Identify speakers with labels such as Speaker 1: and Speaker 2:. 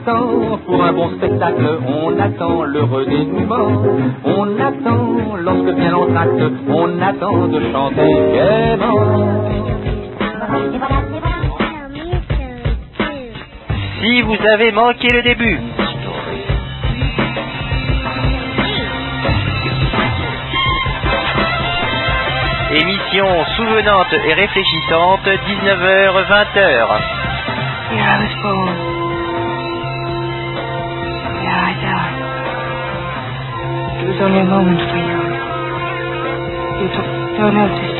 Speaker 1: attend, pour un bon spectacle, on attend l'heureux dénouement. On attend, lorsque vient l'entracte, on attend de chanter gaiement.
Speaker 2: Si vous avez manqué le début, émission souvenante et réfléchissante, 19h-20h.
Speaker 3: Here I was born. Here I died. It was only a moment for you. You took no notice.